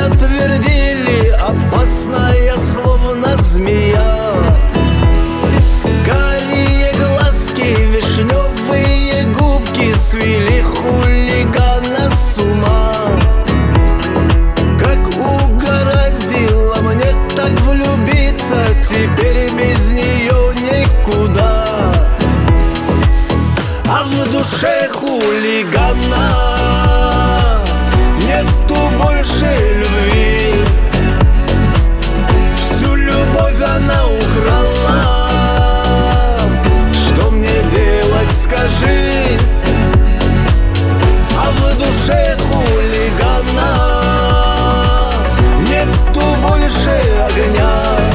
твердили, опасная, словно змея. Карие глазки, вишневые губки свели хулигана с ума. Как угораздило мне так влюбиться, теперь без нее никуда. А в душе хулигана нету больше любви. Всю любовь она украла. Что мне делать, скажи? А в душе хулигана нету больше огня.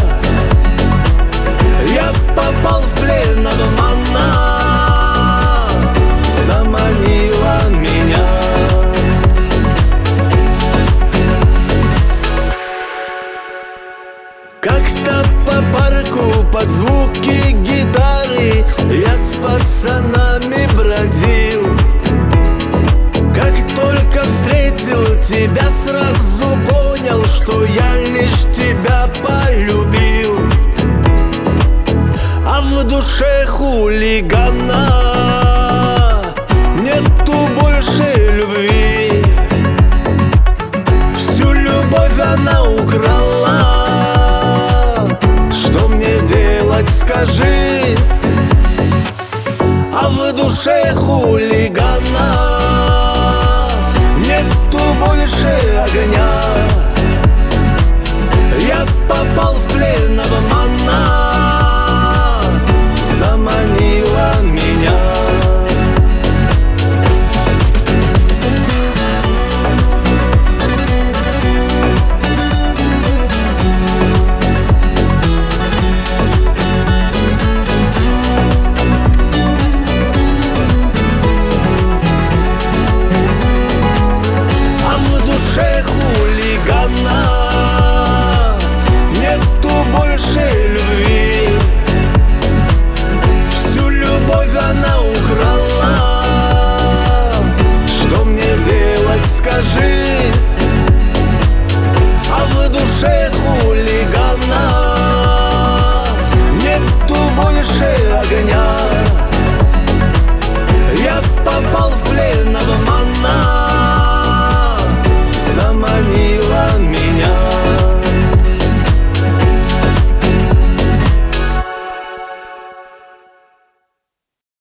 Я попал в плен обмана. Как-то по парку под звуки гитары я с пацанами бродил. Как только встретил тебя, сразу понял, что я лишь тебя полюбил. А в душе хулигана